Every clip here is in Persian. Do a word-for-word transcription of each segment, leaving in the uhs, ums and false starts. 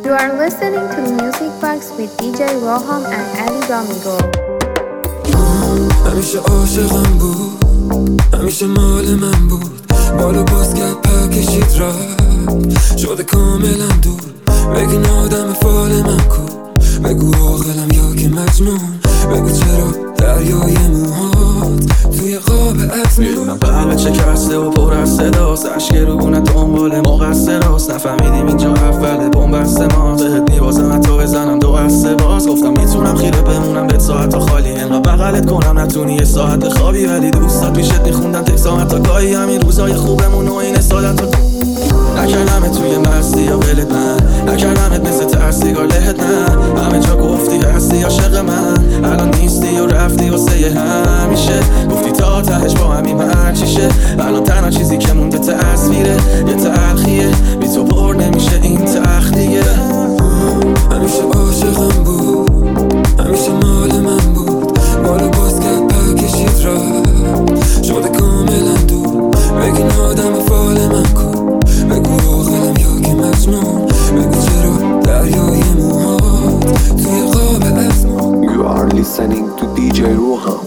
You are listening to the Music Box with دی جی Roham and Ali Domingo. همیشه عاشقم بود، همیشه مال من بود. بالو باز کرد پر کشید رفت، شده کاملا دور. بگین آدم فال من کو، بگو عاقلم یا که مجنون. بگو چرا دریای موهات توی قاب عکس میدونم قلبت شکسته و پر از صداست، عشق رونت دنبال مقصراست. نفهمیدیم اینجا اول بنبست ماست، بهت میبازم حتی بزنم دو هسته باز. گفتم میتونم خیره بمونم به ساعت خالی، انقدر بغلت کنم نتونی یه ساعت خوابی. ولی دوستات پیشت میخوندم تکسامت تا گاهی، همین روزای خوبمون و این سالت رو نکردمت توی مستی یا ولت من، نکردمت مثل ترسیگار لهت من. همه جا گفتی هستی عاشق من، الان نیستی و رفتی واسه همیشه. گفتی تا تهش با همین من چیشه، الان تنها چیزی که مونده تصویره، یه تلخیه بی تو پر نمیشه این تختیه. همیشه عاشقم بود، همیشه مال من بود. بالو باز کرد پر کشید رفت، شده کاملا دور. بگین آدم فال من کو، بگو عاقلم یا که مجنون. بگو چرا دریای موهات توی قاب اسمون. You are listening to دی جی Roham.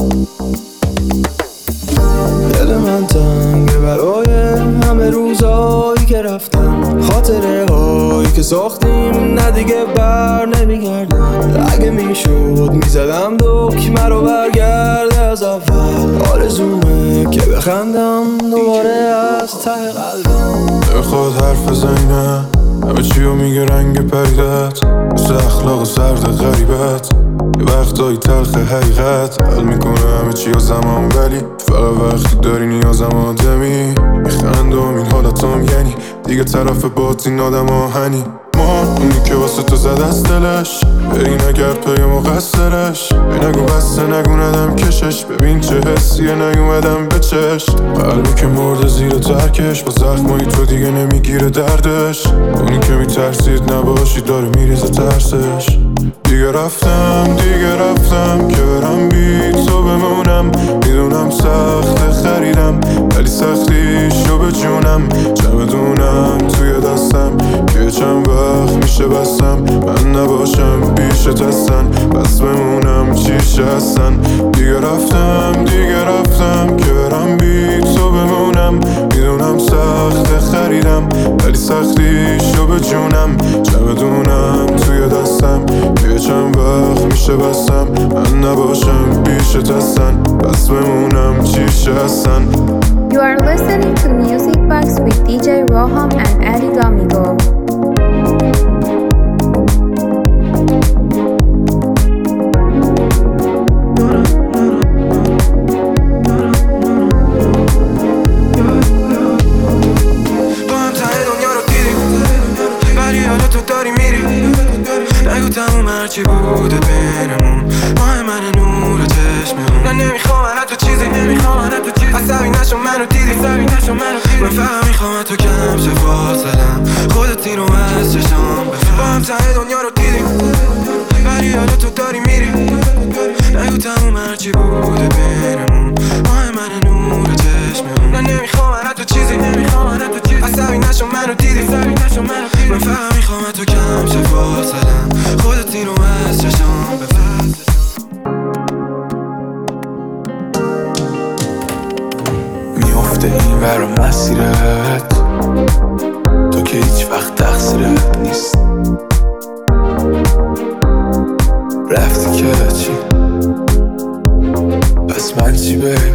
دل من تنگه برای همه روزایی که رفتن، خاطره هایی که ساختیم نه دیگه بر نمیگردن. اگه میشد میزدم دکمه رو برگرده از اول، آرزومه که بخندم دوباره از ته قلبم. بخواد حرف زینه همه چیو میگه رنگ پریدت، مثل اخلاق سرد غریبت. یه وقتایی تلخ حقیقت حل میکنه همه چی ها زمان، ولی فقط وقتی داری نیازم آدمی میخندم این حالتام. یعنی دیگه طرف باطین آدم آهنی ما اونی که واسه تو زد از دلش، ببین اگر توی مقصرش. ای نگو بسته نگو ندم کشش، ببین چه حسیه نیومدم به چشم. قلبی که مرده زیر ترکش، با زخمایی تو دیگه نمیگیره دردش. اونی که میترسید نباشی داره میریزه ترسش. دیگه رفتم دیگه رفتم که برم بی تو بمونم. میدونم سخت خریدم ولی سختیشو به جونم. چمدونم توی دستم که چند وقت میشه بستم. من نباشم پیشت هستن، بس بمونم چیش هستن. دیگه رفتم دیگه رفتم که برم بی تو بمونم. میدونم سخت خریدم ولی سختیشو به جونم. چمدونم توی دستم که چند وقت میشه بستم. من نباشم پیشت هستن، بس بمونم چیش هستن. You are listening to the Music Box with دی جی Roham and Ali Domingo. نگو تموم هرچی بوده بینمون، ماه من نور چشممون. من نمیخوام حتی چیزی، نمیخوام حتی چیزی عصبی نشو منو دیدی، عصبی نشو منو دیدی. من فقط میخوام تو کم شه فاصلم، خودت اینو از چشام بفهم. با هم ته دنیا رو دیدیم ولی حالا تو داری میری. نگو تموم هرچی بوده بینمون، ماه من نور چشممون. من نمیخوام حتی چیزی، نمیخوام حتی چیزی عصبی نشو منو دیدی، عصبی نشو منو دیدی. من فقط میخوام تو کم شه فاصلم، خودت اینو از چشام بفهم. میفته این ور مسیرت، تو که هیچ وقت تقصیرت نیست. رفتی که چی؟ پس من چی بیبی؟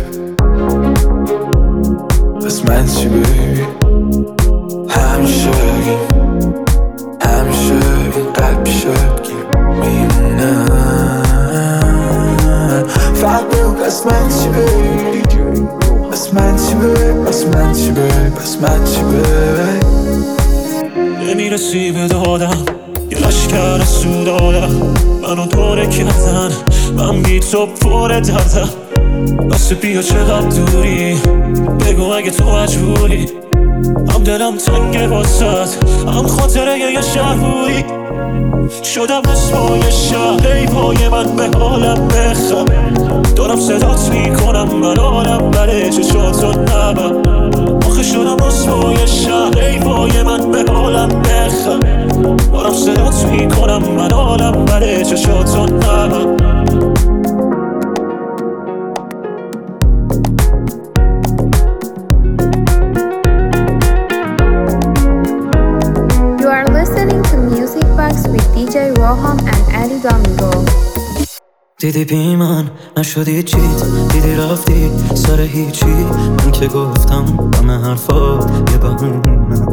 پس من چی بیبی؟ همیشه بگیم، همیشه این قلب پیشت میمونه. فقط بگو پس من چی بیبی؟ پس من چی بیبی؟ پس من چی بیبی؟ پس من چی بیبی؟ نمیرسی به دادم یه لشکر سود آدم، منو دوره کردن من بی تو پر دردم. واسه بیا چقدر دوری، بگو اگه تو مجبوری. هم دلم تنگه واسد، هم خاطره یه شهر بودی. شدم اسمای شهر، ای پای من به حالم بخم. دارم صدات میکنم من آرم بره چشاتو نبم. آخه شدم رسوای شهر، ای وای من به حالم بخم. بارم صدات میکنم من حالم بله چشاتو نمم. You are listening to Music Box with دی جی Roham and Ali Domingo. دیدی بی من نشدی چیت، دیدی رفتی سر هیچی. من که گفتم همه حرفات یه بهونه،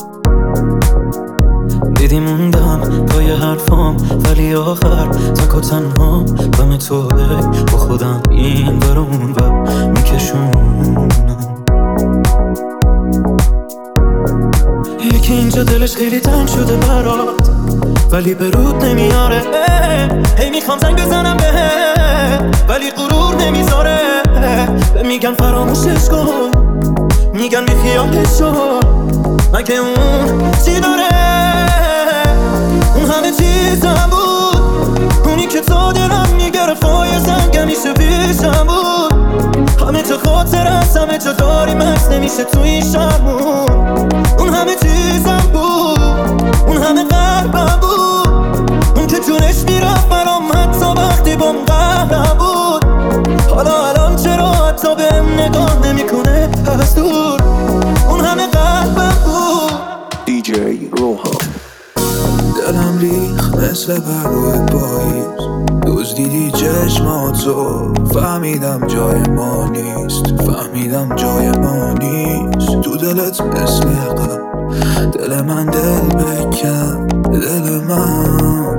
دیدی موندم پای حرفام ولی آخر تک و تنها غم تو با خودم این برون و میکشونم. یکی اینجا دلش خیلی تنگ شده برات ولی به رود نمیاره. هی میخوام زنگ بزنم بهت ولی غرور نمیذاره. میگن فراموشش کن، میگن بی خیالش شو، مگه اون چی داره؟ اون همه چیزم بود، اونی که تا دلم میگرفت پای زنگ همیشه پیشم بود. همه جا خاطر هست، همه جا داریم هست، نمیشه تو این شرمون. اون همه چیزم بود، اون همه قلبم بود، اون که جونش میرفت برام حتی وقتی بام قهرم بود. حالا الان چرا حتی بهم نگاه نمیکنه از دور؟ اون همه قلبم بود. دی جی روحام. دلم ریخ مثل برگوی پاییز، دزدیدی چشماتو، فهمیدم جای ما نیست، فهمیدم جای ما نیست. تو دلت مثل قبل، دل من دل بکن، دل من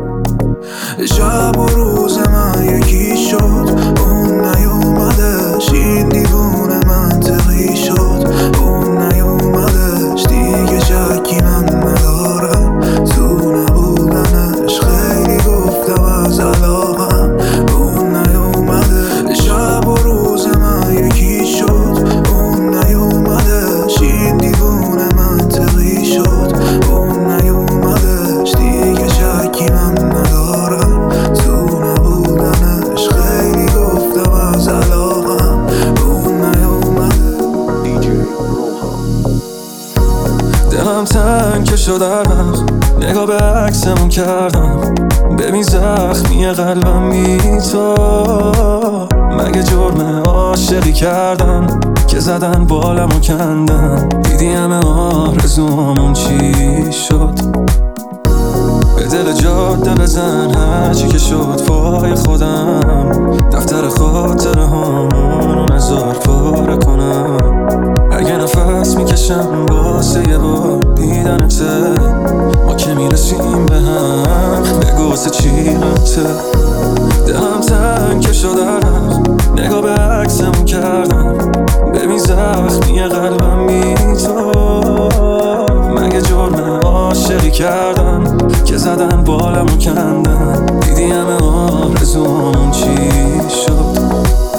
شب و روز من یکی شد. اون نیومدش، این دیوونه منطقی شد. اون نیومدش، دیگه شکی من ندارم تو نبودنش. خیلی گفتم از علاقم، اون نیومده. شب و روز من یکی شد. اون نیومدش، این دیوونه منطقی شد. اون نیومدش، دیگه شکی من ندارم تو نبودنش. خیلی گفتم از علاقم، اون نیومده. دی جی روحام. دلم تنگ که شده رفت، نگاه به عکسمون کردم، ببین زخمی قلبم بی تو. مگه جرم عاشقی کردن که زدن بالمو کندن؟ دیدی همه آرزوامون چی شد؟ به دل جاده بزن هرچی که شد پای خودم. دفتر خاطره هامونو نزار پاره کنم. اگه نفس میکشم واسه یه بار دیدنته، ما که میرسیم به هم بگو واسه چی رفته. دلم تنگ که شده رفت، نگاه به عکسمون کردم، ببین زخمی قلبم بی تو. مگه جرم عاشقی کردن که زدن بالمو کندن؟ دیدی همه آرزومون چی شد؟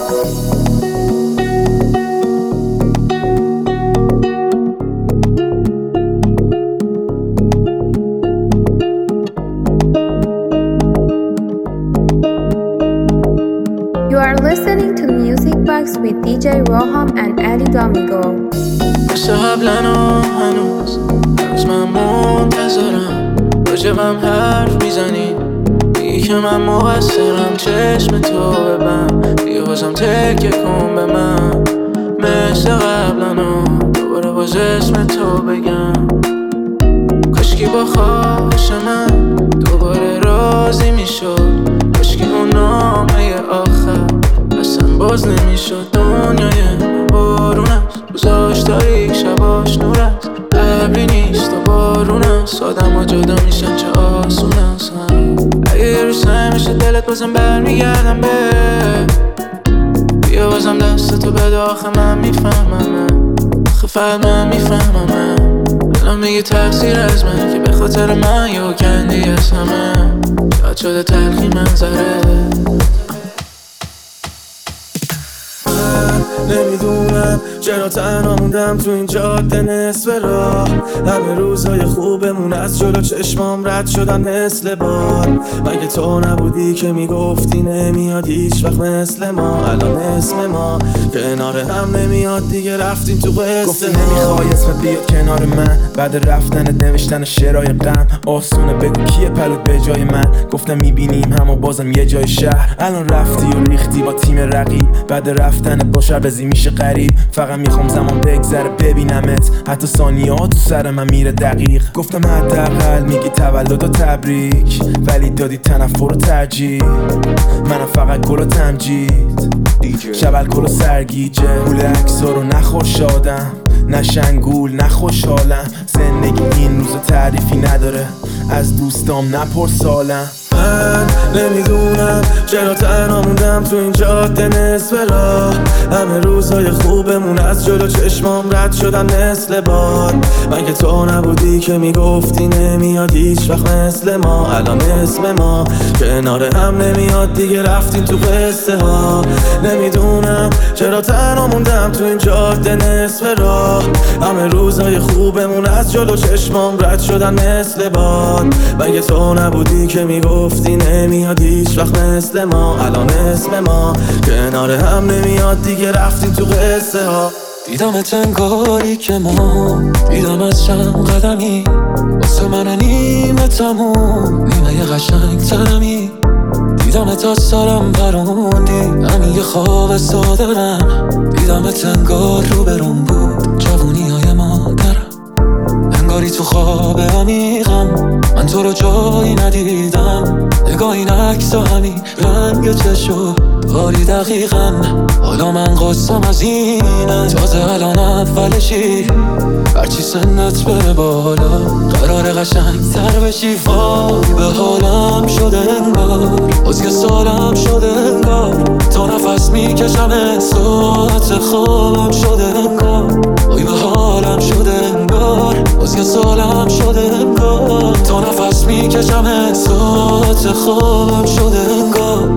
You are listening to Music Box with دی جی Roham and Ali Domingo. مثل قبلن و هنوز هنوز من منتظرم، راجبم حرف میزنی، میگی که من مقصرم. چشم تو ببن، دیگه بازم تکیه کن به من. مثل قبلن و دوباره باز اسم تو بگم. کاشکی با خواهش من دوباره راضی میشد، کاشکی اون نامه آخر اصلا باز نمیشد. دنیای بارون است، روزاش تاریک شباش نور است. ابری نیست و بارون است، آدم ها جدا میشن چه آسون است. اگه یه روز سعی میشه دلت بازم برمیگردم به، بیا بازم دست تو بده. آخه من میفهمم، آخه فقط من میفهمم. الان میگی تقصیر از من که به خاطر من یه کندی از همه. شاید شده تلخی منظره. نمیدونم چرا تنها موندم تو این جاده نصف راه. همه روزای خوبمون از جلو چشمام رد شدن مثل باد. مگه تو نبودی که میگفتی نمیاد هیچ وقت مثل ما؟ الان اسم ما کنار هم نمیاد دیگه، رفتیم تو قصه. گفتی نمیخوای اسمت بیاد کنار من، بعد رفتنت نوشتن شعرهای غم. آسونه بگو کیه پلوت به جای من؟ گفتم میبینیم اما بازم یه جای شهر. الان رفتی و ریختی با تیم رقیب، بعد رفتنت با شبزی میشه غریب. فقط میخوام زمان بگذره ببینمت، حتی ثانیه ها تو سر من میره دقیق. گفتم حداقل میگی تولد و تبریک، ولی دادی تنفر و ترجیح. منم فقط گل و تمجید، شب الکل و سرگیجه. پول عکس‌ها رو نخوشادم، نه شنگول نه خوشحالم. زندگی این روز تعریفی نداره، از دوستام نپرس سالم. من نمیدونم چرا تنها موندم تو این جاده نصف راه. همه روزای خوبمون از جلو چشمام رد شدن مثل باد. مگه تو نبودی که میگفتی نمیاد هیچ وقت مثل ما؟ الان اسم ما کنار هم نمیاد دیگه، رفتیم تو قصه ها. نمیدونم چرا تنها موندم تو این جاده نصف راه. همه روزای خوبمون از جلو چشمام رد شدن مثل باد. مگه تو نبودی که میگفتی گفتی نمیاد هیچ وقت مثل ما؟ الان اسم ما کنار هم نمیاد دیگه، رفتیم تو قصه ها. دیدم تنگاری که ما دیدم از چند قدمی، واسه من نیمه تموم نیمه قشنگ ترمی. دیدم تا سرم پروندی همین یه خواب سادرم. دیدم تنگار رو برون بود جوونی های مادرم. انگاری تو خواب عمیقم من تو رو جایی ندیدم. نگاه این عکس و همین رنگ چشو باری دقیقا. حالا من قصم از اینه، تازه الان اولشی. هرچی سنت بره بالا قرار قشنگ تر بشی. وای به حالم شده انگار، باز یه سالم شده انگار. تا نفس میکشم ساعت خوابم شده انگار. وای به حالم شده انگار، باز یه سالم شده انگار. تا نفس میکشم ساعت خوابم شده انگار.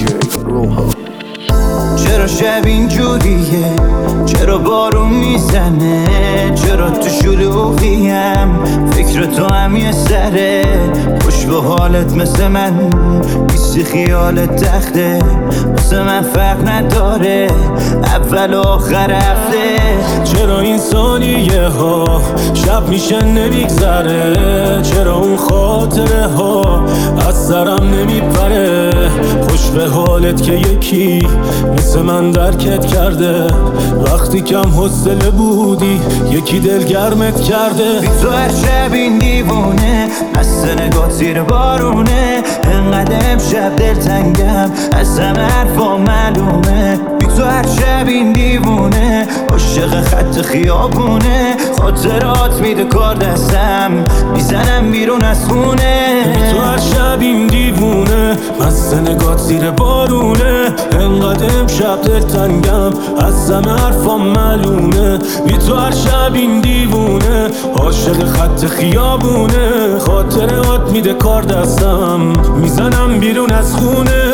چرا شب اینجوریه؟ چرا بارون میزنه؟ چرا تو شلوغیم؟ فکر تو هم یه سره. خوش به حالت مثل من بیستی خیالت تخته. واسه من فرق نداره اول و آخر هفته. چرا این ثانیه ها شب میشه نمیگذره؟ چرا اون خاطره ها از سرم نمیپره؟ خوش به حالت که یکی مثل من درکت کرده. وقتی کم حوصله بودی یکی دلگرمت کرده. بی تو هر شب این دیوونه مست نگاه زیر بارونه. انقدر امشب دلتنگم از همه حرفا معلومه. بی تو هر شب این دیوونه عاشق خط خیابونه. خاطرات میده کار دستم میزنم بیرون از خونه. بی تو هر شب این دیوونه مست نگاه زیر بارونه. انقدر امشب دلتنگم از همه حرفا معلومه. بی تو هر شب این دیوونه عاشق خط خیابونه. خاطرات میده کار دستم میزنم بیرون از خونه.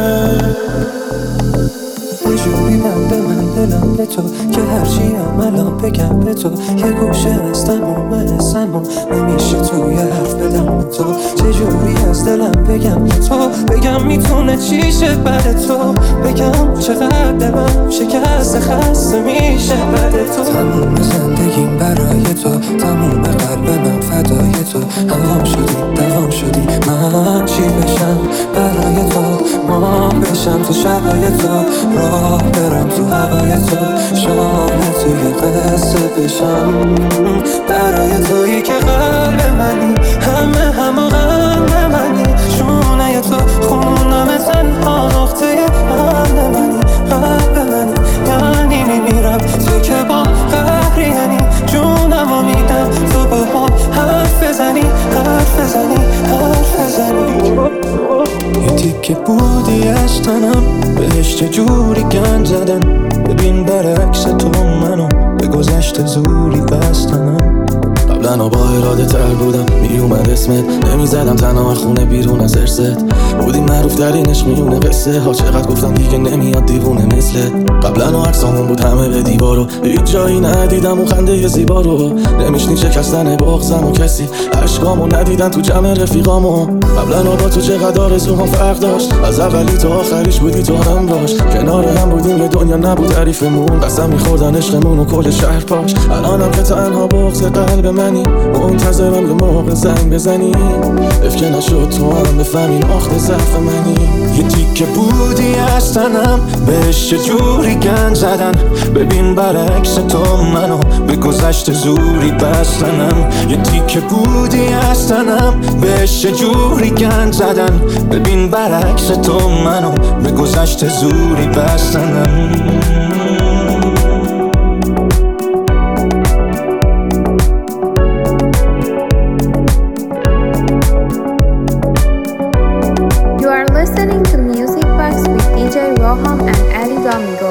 یه جوری من به من دلم به تو که هرچی هم الان بگم به تو. یه گوشه از تموم حسم و نمیشه توی حرف بدم به تو. چه جوری از دلم بگم به تو، بگم میتونه چی شه بعد تو. بگم چقدر دلم شکسته خسته میشه بعد تو. تموم زندگیم برای تو، تموم قلب من فدای تو. همام شدی دوام شدی من چی بشم برای تو؟ ما بشم تو شبای تو، راه برم تو هوای تو. شاید توی قصه بشم برای تویی که قلب منی. همه همه قلب منی. شونه تو خونم تنها نقطه قلب منی. قلب منی یعنی میمیرم تو که با قهری. یعنی جونم و میدم تو به هم حرف بزنی حرف بزنی حرف بزنی. یه تیکه بودی از تنم بهش چه جوری گند زدن. ببین برعکس تو منو به گذشته زوری بستنم. قبل قبلا با اراده تر بودم میومد اسمت، نمیزدم تنها خونه بیرون از ارست. بودی معروف در این عشق میونه قصه ها، چقدر گفتم دیگه نمیاد دیوونه مثلت. قبلا عکسامون بود همه به دیوارو، هیچ جایی ندیدم اون خنده زیبا رو. نمیشنی شکستن بغضم و کسی عشقامو ندیدن تو جمع رفیقامو. قبلا با تو چقدر آرزوها فرق داشت، از اولی تا آخریش بودی تو همراش. کنار هم بودیم یه دنیا نبود تعریفمون، قسم میخوردن عشقمون و کل شهر پاش. الانم که تنها بغض قلب منی، منتظرم یه موقع زنگ بزنی. افکه نشد تو هم بفهمین آخت ضعف منی. یه تیکه بودی از تنم، بهش جوری گند زدن. ببین برعکس تو منو به گذشت زوری بستنم. یه تیکه بودی از تنم، بهش جوری گند زدن. ببین برعکس تو منو به گذشت زوری بستنم. You are listening to Music Box with دی جی Roham and Ali Domingo.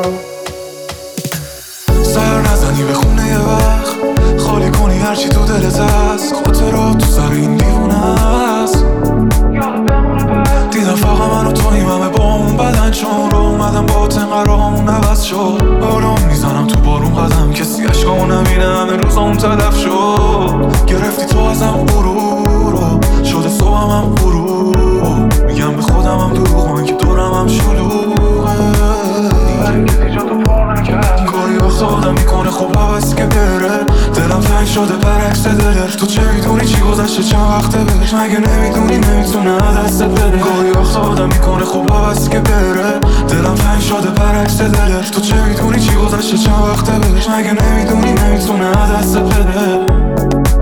سر نزنی به خونه یه وقت، خالی کنی هرچی تو دلت هست. خاطرات تو سر این دیوونه هست. دیدم فقط من و تویم همه با اون بدن، چون رو اومدم با تنقرامون عوض شد. آرام میزنم تو بارون قدم، کسی عشقامو نبینه، همه روزامون تلف شد. گرفتی تو ازم غرور رو، شده صبحم هم غروب. میگم به خودم هم دروغ، من که دورم هم شلوغه. کسی جا تو پر نکرد، گاهی وقت آدم میکنه خب عوض که بره. دلم تنگ شده برعکس دلت، تو چه میدونی چی گذشته چند وقته بهش. مگه نمیدونی نمیتونه دستت بده. گاهی وقت آدم میکنه خب عوض که بره. دلم تنگ شده برعکس دلت، تو چه میدونی چی گذشته چند وقته بهش. مگه نمیدونی نمیتونه دستت بده.